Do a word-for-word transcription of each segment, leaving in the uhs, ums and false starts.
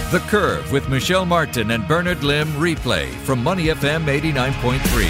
The Curve with Michelle Martin and Bernard Lim replay from Money F M eighty-nine point three.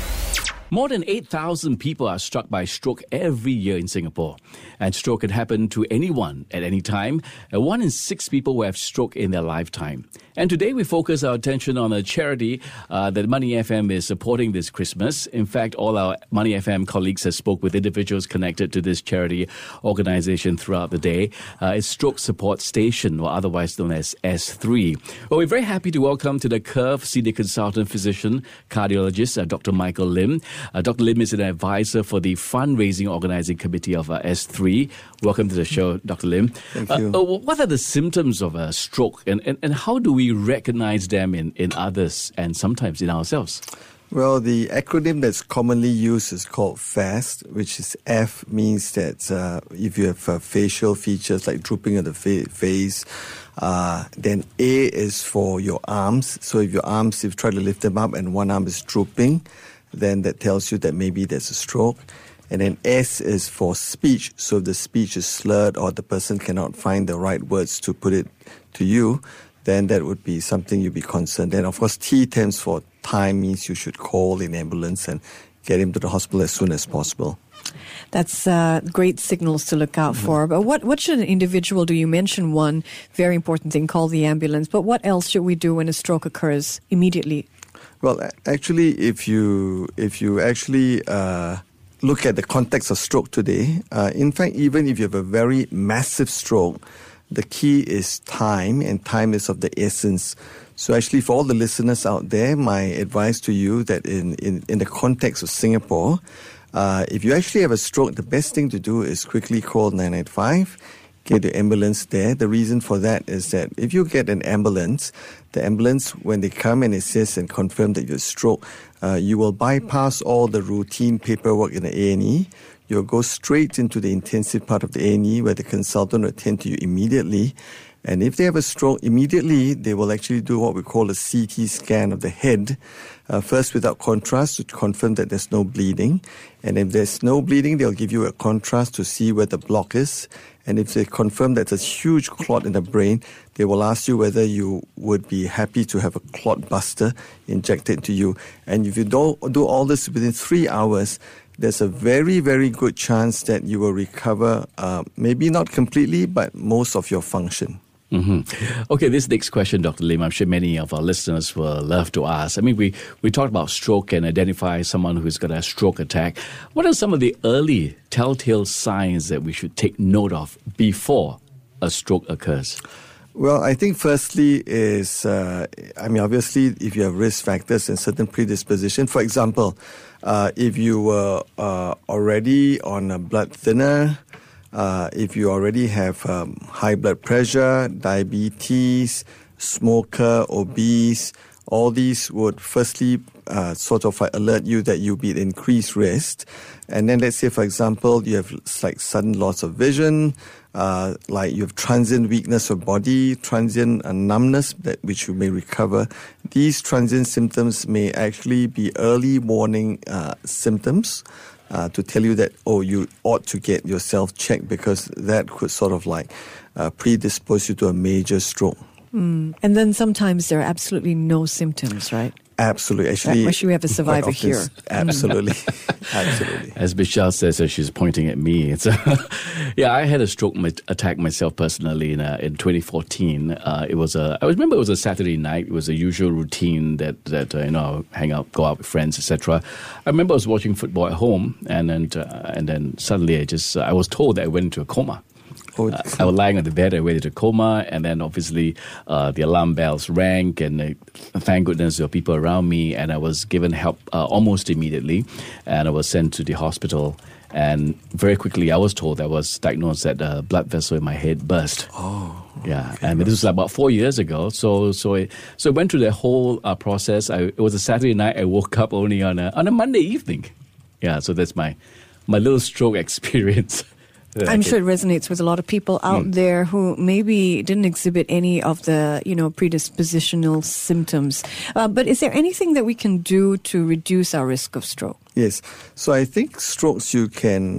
More than eight thousand people are struck by stroke every year in Singapore. And stroke can happen to anyone at any time. And one in six people will have stroke in their lifetime. And today we focus our attention on a charity uh, that Money F M is supporting this Christmas. In fact, all our Money F M colleagues have spoke with individuals connected to this charity organization throughout the day. Uh, it's Stroke Support Station, or otherwise known as S three. Well, we're very happy to welcome to the Curve Senior Consultant Physician Cardiologist, uh, Doctor Michael Lim. Uh, Doctor Lim is an advisor for the fundraising organizing committee of uh, S three. Welcome to the show, Doctor Lim. Thank uh, you. Uh, what are the symptoms of a stroke, and, and, and how do we recognize them in, in others and sometimes in ourselves? Well, the acronym that's commonly used is called FAST, which is F means that uh, if you have uh, facial features like drooping of the fa- face, uh, then A is for your arms. So if your arms, if you try to lift them up and one arm is drooping, then that tells you that maybe there's a stroke. And then S is for speech. So if the speech is slurred or the person cannot find the right words to put it to you, then that would be something you'd be concerned. And of course, T stands for time, means you should call an ambulance and get him to the hospital as soon as possible. That's uh, great signals to look out mm-hmm. for. But what, what should an individual do? You mentioned one very important thing, call the ambulance. But what else should we do when a stroke occurs immediately? Well, actually, if you if you actually uh, look at the context of stroke today, uh, in fact, even if you have a very massive stroke, the key is time, and time is of the essence. So actually, for all the listeners out there, my advice to you that in, in, in the context of Singapore, uh, if you actually have a stroke, the best thing to do is quickly call nine nine five, get the ambulance there. The reason for that is that if you get an ambulance, the ambulance, when they come and assess and confirm that you have stroke, uh, you will bypass all the routine paperwork in the A and E. You'll go straight into the intensive part of the A and E where the consultant will attend to you immediately. And if they have a stroke, immediately they will actually do what we call a C T scan of the head, uh, first without contrast to confirm that there's no bleeding. And if there's no bleeding, they'll give you a contrast to see where the block is. And if they confirm that there's a huge clot in the brain, they will ask you whether you would be happy to have a clot buster injected into you. And if you don't do all this within three hours, there's a very, very good chance that you will recover, uh, maybe not completely, but most of your function. Mm-hmm. Okay, this next question, Doctor Lim, I'm sure many of our listeners will love to ask. I mean, we, we talked about stroke and identify someone who's got a stroke attack. What are some of the early telltale signs that we should take note of before a stroke occurs? Well, I think firstly is, uh, I mean, obviously, if you have risk factors and certain predisposition, for example, uh, if you were uh, already on a blood thinner, Uh, if you already have um, high blood pressure, diabetes, smoker, obese, all these would firstly uh, sort of like alert you that you'll be at increased risk. And then let's say, for example, you have like sudden loss of vision, uh, like you have transient weakness of body, transient uh, numbness, that which you may recover. These transient symptoms may actually be early warning uh, symptoms. Uh, to tell you that, oh, you ought to get yourself checked because that could sort of like uh, predispose you to a major stroke. Mm. And then sometimes there are absolutely no symptoms, right? Absolutely. Actually, actually we have a survivor here. Absolutely. Absolutely. As Michelle says, as she's pointing at me, it's a, yeah, I had a stroke attack myself personally in uh, in twenty fourteen. Uh, it was a, I remember it was a Saturday night. It was a usual routine that that uh, you know, hang out, go out with friends, et cetera. I remember I was watching football at home, and then uh, and then suddenly I just uh, I was told that I went into a coma. Uh, I was lying on the bed, I went into a coma, and then obviously uh, the alarm bells rang, and uh, thank goodness there were people around me, and I was given help uh, almost immediately, and I was sent to the hospital, and very quickly I was told I was diagnosed that a blood vessel in my head burst. Oh. Yeah, okay, and this was about four years ago, so so I, so I went through the whole uh, process. I, it was a Saturday night, I woke up only on a, on a Monday evening. Yeah, so that's my, my little stroke experience. I'm sure it resonates with a lot of people out mm. there who maybe didn't exhibit any of the, you know, predispositional symptoms. Uh, but is there anything that we can do to reduce our risk of stroke? Yes. So I think strokes you can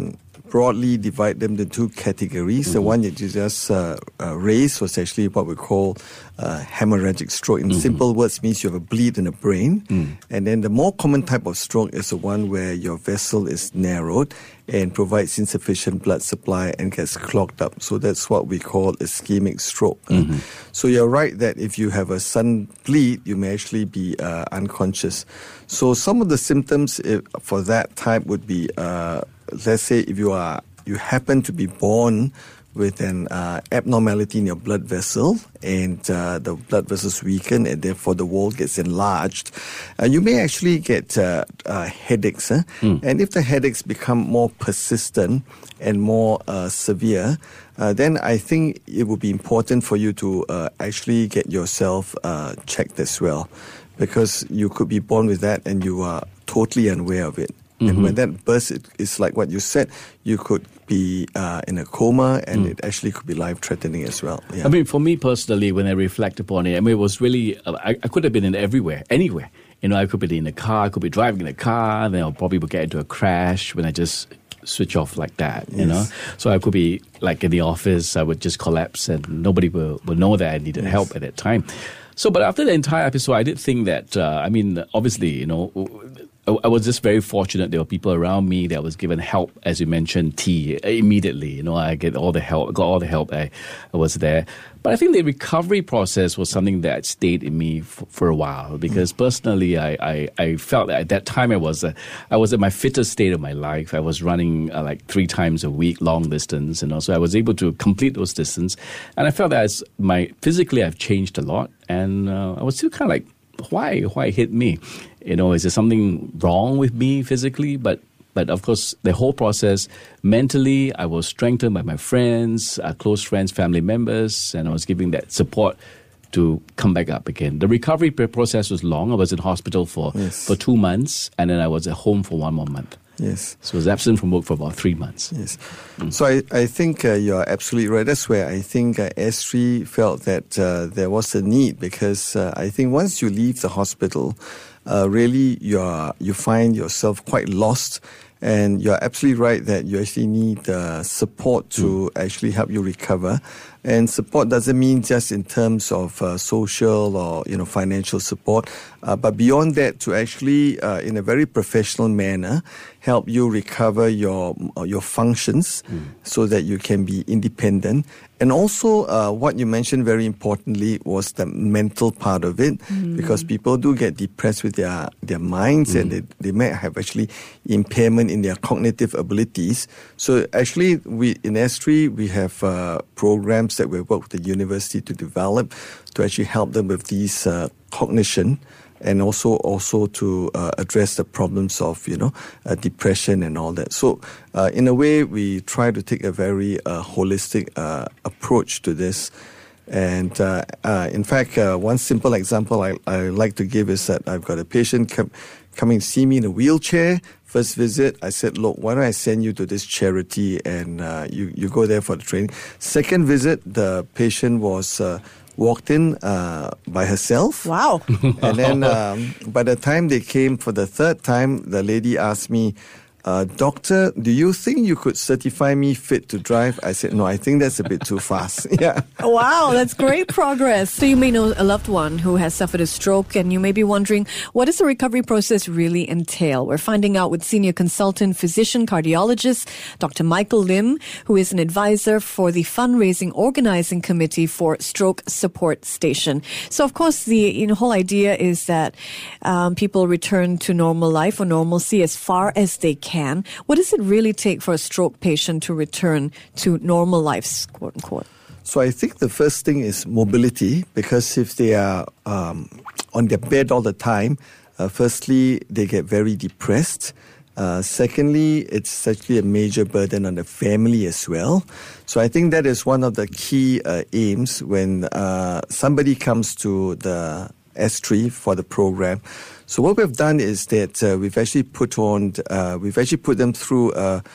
broadly divide them into two categories. Mm-hmm. The one that you just uh, uh, raised was actually what we call uh, hemorrhagic stroke. In mm-hmm. simple words, means you have a bleed in the brain. Mm. And then the more common type of stroke is the one where your vessel is narrowed and provides insufficient blood supply and gets clogged up. So that's what we call ischemic stroke. Mm-hmm. Uh, so you're right that if you have a sudden bleed, you may actually be uh, unconscious. So some of the symptoms if, for that type would be, uh, let's say if you are you happen to be born with an uh, abnormality in your blood vessel and uh, the blood vessels weaken and therefore the wall gets enlarged, uh, you may actually get uh, uh, headaches. Huh? Mm. And if the headaches become more persistent and more uh, severe, uh, then I think it would be important for you to uh, actually get yourself uh, checked as well, because you could be born with that and you are totally unaware of it. Mm-hmm. And when that bursts, it, it's like what you said, you could be uh, in a coma and mm. it actually could be life-threatening as well. Yeah. I mean, for me personally, when I reflect upon it, I mean, it was really, uh, I, I could have been in everywhere, anywhere. You know, I could be in a car, I could be driving in a car, then I'll probably get into a crash when I just switch off like that, you yes. know. So I could be like in the office, I would just collapse and nobody will, will know that I needed yes. help at that time. So, but after the entire episode, I did think that, uh, I mean, obviously, you know, I was just very fortunate. There were people around me that was given help, as you mentioned, tea immediately. You know, I get all the help, got all the help. I, I was there. But I think the recovery process was something that stayed in me for, for a while, because mm. personally, I, I, I felt that at that time I was uh, I was at my fittest state of my life. I was running uh, like three times a week, long distance, and also I was able to complete those distance. And I felt that as my physically I've changed a lot, and uh, I was still kind of like, why, why hit me? You know, is there something wrong with me physically? But But of course, the whole process, mentally, I was strengthened by my friends, uh, close friends, family members, and I was giving that support to come back up again. The recovery process was long. I was in hospital for, yes. for two months, and then I was at home for one more month. Yes. So I was absent from work for about three months. Yes. Mm. So I, I think uh, you're absolutely right. That's where I think uh, S three felt that uh, there was a need, because uh, I think once you leave the hospital, uh, really you're, you find yourself quite lost. And you're absolutely right that you actually need uh, support to mm. actually help you recover. And support doesn't mean just in terms of uh, social or, you know, financial support, uh, but beyond that, to actually, uh, in a very professional manner, help you recover your your functions mm. so that you can be independent. And also, uh, what you mentioned very importantly was the mental part of it, mm. because people do get depressed with their, their minds mm. and they, they may have actually impairment in their cognitive abilities. So actually, we in S three, we have uh, programs that we work with the university to develop to actually help them with these uh, cognition, and also also to uh, address the problems of, you know, uh, depression and all that. So uh, in a way, we try to take a very uh, holistic uh, approach to this. And uh, uh, in fact, uh, one simple example I, I like to give is that I've got a patient com- coming to see me in a wheelchair. First visit, I said, look, why don't I send you to this charity and uh, you, you go there for the training. Second visit, the patient was uh, walked in uh, by herself. Wow. And then um, by the time they came for the third time, the lady asked me, uh, doctor, do you think you could certify me fit to drive? I said, no, I think that's a bit too fast. Yeah. Wow, that's great progress. So you may know a loved one who has suffered a stroke, and you may be wondering, what does the recovery process really entail? We're finding out with senior consultant physician cardiologist Doctor Michael Lim, who is an advisor for the fundraising organizing committee for Stroke Support Station. So of course, the you know, whole idea is that um, people return to normal life or normalcy as far as they can. What does it really take for a stroke patient to return to normal life, quote unquote? So I think the first thing is mobility, because if they are um, on their bed all the time, uh, firstly, they get very depressed. Uh, secondly, it's actually a major burden on the family as well. So I think that is one of the key uh, aims when uh, somebody comes to the S three for the program. So what we've done is that uh, we've actually put on, uh, we've actually put them through a,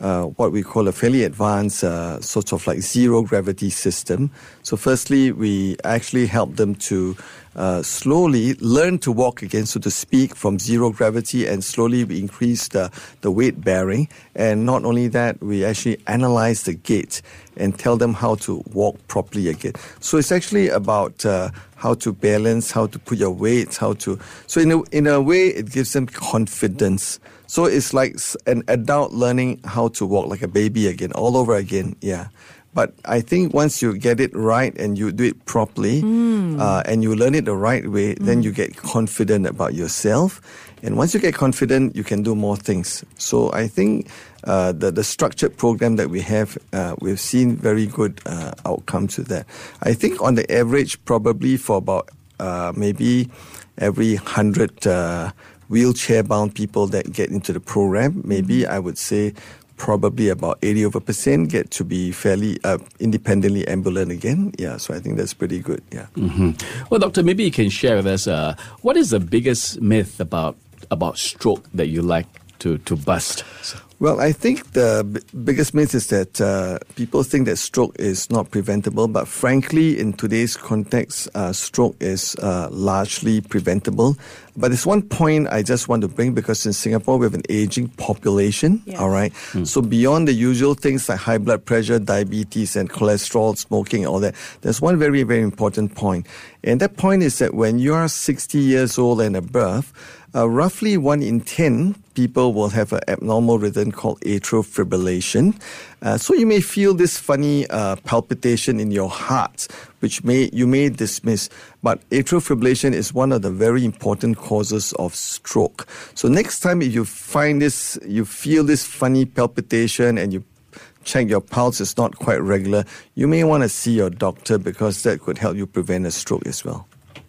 uh, what we call a fairly advanced uh, sort of like zero gravity system. So firstly, we actually help them to uh, slowly learn to walk again, so to speak, from zero gravity, and slowly we increase the, the weight bearing. And not only that, we actually analyze the gait and tell them how to walk properly again. So it's actually about uh, how to balance, how to put your weight, how to... So in a, in a way, it gives them confidence. So it's like an adult learning how to walk like a baby again, all over again, yeah. But I think once you get it right and you do it properly mm. uh, and you learn it the right way, mm. then you get confident about yourself. And once you get confident, you can do more things. So I think uh, the, the structured program that we have, uh, we've seen very good uh, outcomes with that. I think on the average, probably for about uh, maybe every one hundred uh, wheelchair-bound people that get into the program, maybe I would say probably about eighty over percent get to be fairly uh, independently ambulant again. Yeah, so I think that's pretty good. Yeah. Mm-hmm. Well, Doctor, maybe you can share with us uh, what is the biggest myth about about stroke that you like to to bust? Well, I think the b- biggest myth is that uh, people think that stroke is not preventable, but frankly, in today's context, uh, stroke is uh, largely preventable. But there's one point I just want to bring, because in Singapore, we have an aging population, yes. all right? Mm. So beyond the usual things like high blood pressure, diabetes, and cholesterol, smoking, all that, there's one very, very important point. And that point is that when you are sixty years old and above, Uh, roughly one in ten people will have an abnormal rhythm called atrial fibrillation. Uh, so you may feel this funny uh, palpitation in your heart, which may you may dismiss. But atrial fibrillation is one of the very important causes of stroke. So next time if you find this, you feel this funny palpitation and you check your pulse is not quite regular, you may want to see your doctor, because that could help you prevent a stroke as well.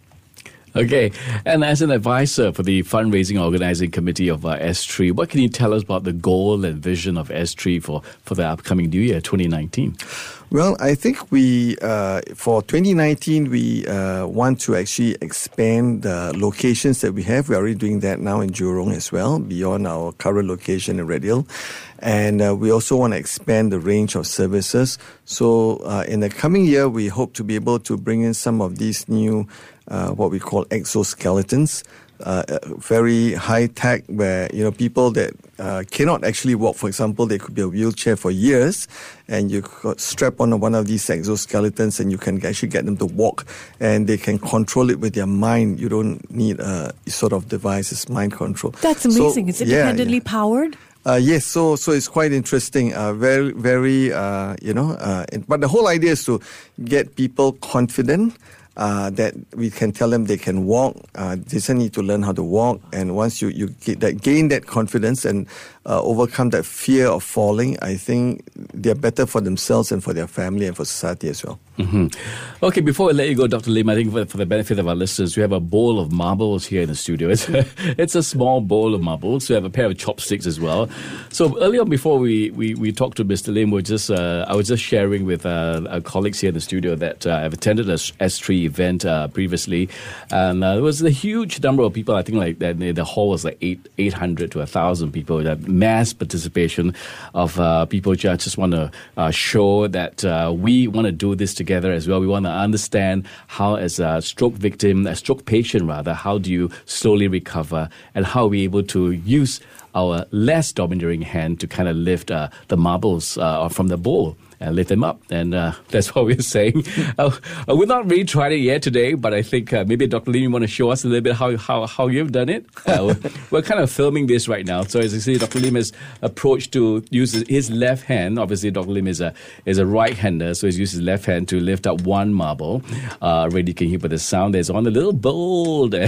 Okay, and as an advisor for the fundraising organizing committee of uh, S three, what can you tell us about the goal and vision of S three for, for the upcoming new year, twenty nineteen? Well, I think we, uh, for twenty nineteen, we uh, want to actually expand the locations that we have. We're already doing that now in Jurong as well, beyond our current location in Red Hill. And uh, we also want to expand the range of services. So uh, in the coming year, we hope to be able to bring in some of these new, uh, what we call exoskeletons, uh, very high tech, where, you know, people that uh, cannot actually walk, for example, they could be a wheelchair for years, and you could strap on one of these exoskeletons and you can actually get them to walk, and they can control it with their mind. You don't need a sort of device, it's mind control. That's amazing. So, Is it yeah, independently yeah. powered? Uh, yes, so so it's quite interesting. Uh, very, very, uh, you know. Uh, but the whole idea is to get people confident uh, that we can tell them they can walk. Uh, they just need to learn how to walk. And once you you get that, gain that confidence and uh, overcome that fear of falling, I think they're better for themselves and for their family and for society as well. Mm-hmm. Okay, before I let you go, Doctor Lim, I think for, for the benefit of our listeners, we have a bowl of marbles here in the studio. It's a, it's a small bowl of marbles. We have a pair of chopsticks as well. So earlier, before we, we, we talked to Mister Lim, we're just uh, I was just sharing with uh, our colleagues here in the studio that uh, I've attended a S three event uh, previously, and uh, there was a huge number of people. I think like that the hall was like eight eight hundred to a thousand people. That mass participation of uh, people just just want to uh, show that uh, we want to do this together. Together as well. We want to understand how, as a stroke victim, a stroke patient rather, how do you slowly recover, and how are we able to use our less domineering hand to kind of lift uh, the marbles uh, from the bowl and lift them up. And uh, that's what we're saying. uh, we've not really tried it yet today, but I think uh, maybe Doctor Lim, you want to show us a little bit how how, how you've done it? Uh, we're, we're kind of filming this right now. So as you see, Doctor Lim has approached to use his left hand. Obviously, Doctor Lim is a is a right-hander, so he's used his left hand to lift up one marble. Uh, already can hear by the sound there's on a little bowl there.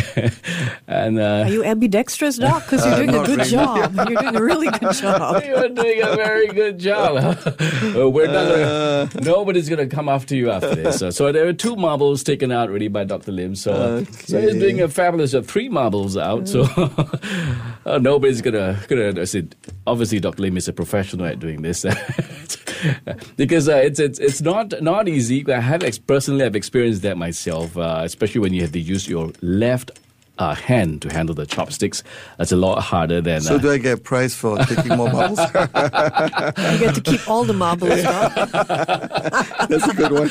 and uh, Are you ambidextrous, Doc? Because you're doing uh, a good really. job. You're doing a really good job. You're doing a very good job. uh, we're not Uh, Nobody's going to come after you after this. So, so there are two marbles taken out already by Doctor Lim. So, okay. so he's doing a fabulous job. Three marbles out. So uh, nobody's going to... Gonna, I said, obviously, Doctor Lim is a professional at doing this. because uh, it's it's it's not not easy. I have ex- personally I've experienced that myself, uh, especially when you have to use your left uh, hand to handle the chopsticks. That's a lot harder than... So uh, do I get a prize for taking more marbles? You get to keep all the marbles, Doc. That's a good one.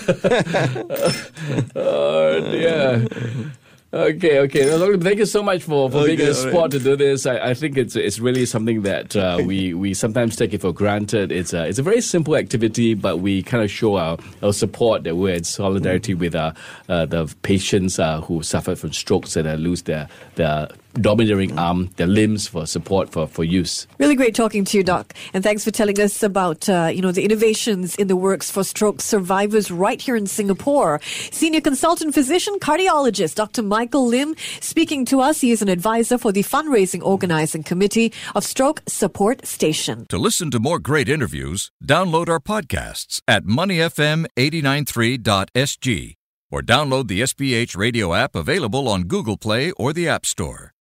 Oh, dear. Okay, okay. Well, thank you so much for, for Okay, being a all sport right. to do this. I, I think it's it's really something that uh, we we sometimes take it for granted. It's a, it's a very simple activity, but we kind of show our, our support that we're in solidarity with uh, uh, the patients uh, who suffered from strokes and uh, lose their their domineering arm, their limbs for support for, for use. Really great talking to you, Doc. And thanks for telling us about, uh, you know, the innovations in the works for stroke survivors right here in Singapore. Senior consultant physician cardiologist, Doctor Michael Lim, speaking to us. He is an advisor for the fundraising organizing committee of Stroke Support Station. To listen to more great interviews, download our podcasts at money f m eight nine three dot s g or download the S B H radio app available on Google Play or the App Store.